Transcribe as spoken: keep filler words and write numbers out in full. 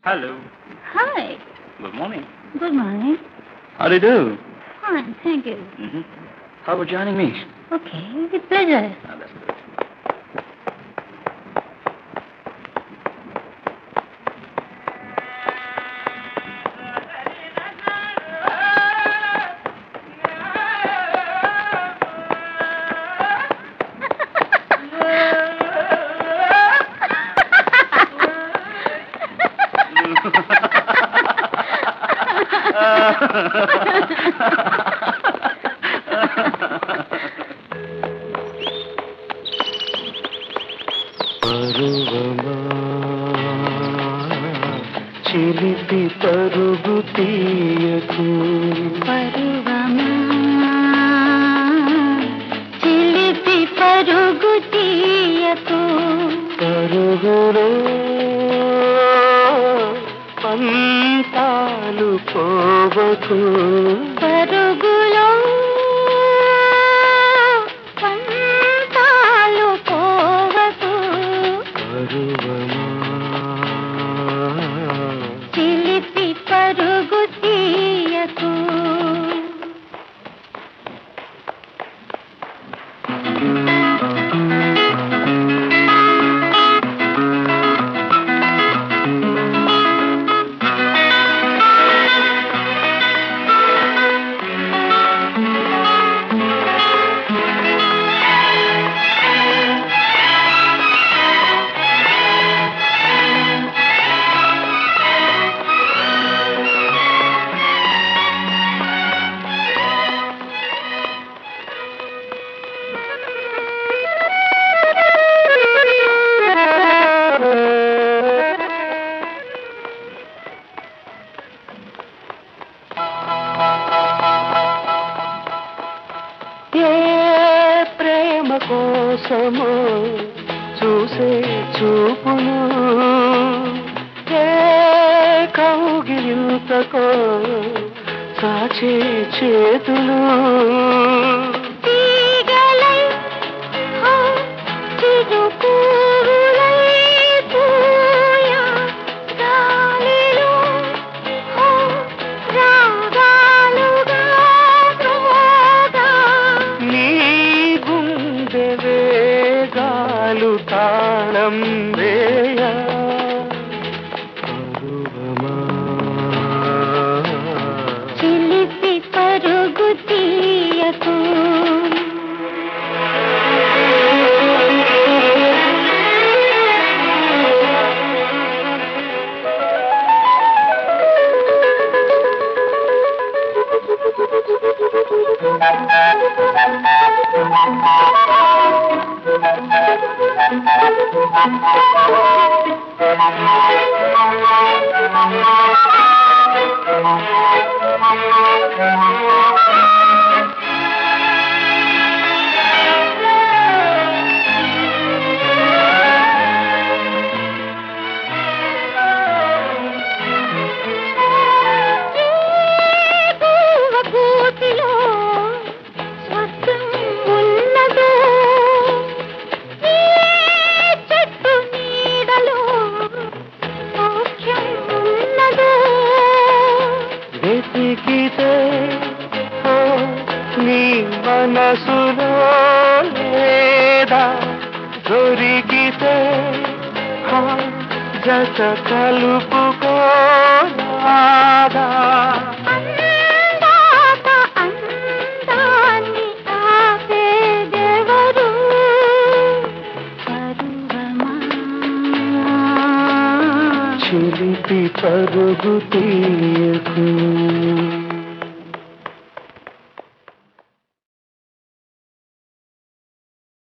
Hello. Hi. Good morning. Good morning. How do you do? Fine, thank you. Mm-hmm. How about joining me? Okay, with pleasure. Ah, that's good. పరువమా చిలిపి పరుగు తీయకు పరువమా చిలిపి పరుగు తీయకు పరుగులో పంతాలు పోవకు పరుగులో పంతాలు పోవకు పరువమా చిలిపి పరుగు తీయకు ఏ ప్రేమ కోసమో చూసే చూపును ఏ కౌగిలింతకో సాచే చేతులు తీగలై హో చిరుపూలై పూయా గాలిలో హో రాగాలుగా మ్రోగా నీ గుండె వేగాలు తాళం వేయ పరువమా చిలిపి పరుగు తీయకు పూవగూటిలో స్వర్గం ఉన్నదో ఈ చెట్టు నీడలో సౌఖ్యం ఉన్నదో వెతికితే ఓ నీ మనసులో లేదా దొరికితే ఆ జత కలుపుకోరాదా అందాక అందాన్ని ఆపేదెవరు పరువమా చిలిపి పరుగు తీయకు